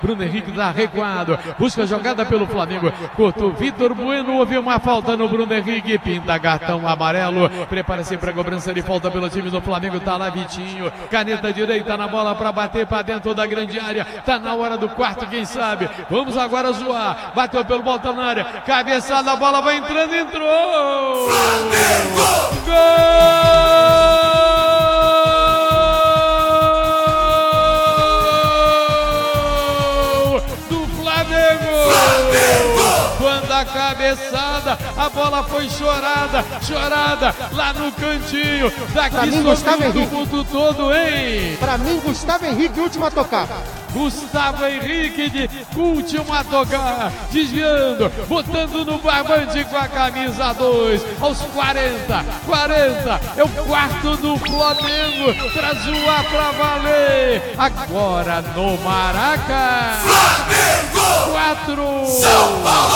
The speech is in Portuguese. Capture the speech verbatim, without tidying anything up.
Bruno Henrique dá recuado, busca a jogada pelo Flamengo, cortou Vitor Bueno, houve uma falta no Bruno Henrique, pinta cartão amarelo, prepara-se para a cobrança de falta pelo time do Flamengo, tá lá Vitinho, caneta direita na bola para bater para dentro da grande área, tá na hora do quarto, quem sabe, vamos agora zoar, bateu pelo volta na área, cabeçada, a bola vai entrando, entrou! Flamengo! Gol! Quando a cabeçada, a bola foi chorada, chorada, lá no cantinho, daqui sobre o mundo todo, hein? Pra mim, Gustavo Henrique, último a tocar. Gustavo Henrique de último a tocar, desviando, botando no barbante com a camisa dois, aos quarenta, quarenta, é o quarto do Flamengo, pra zoar pra valer, agora no Maraca, Flamengo, quatro, São Paulo.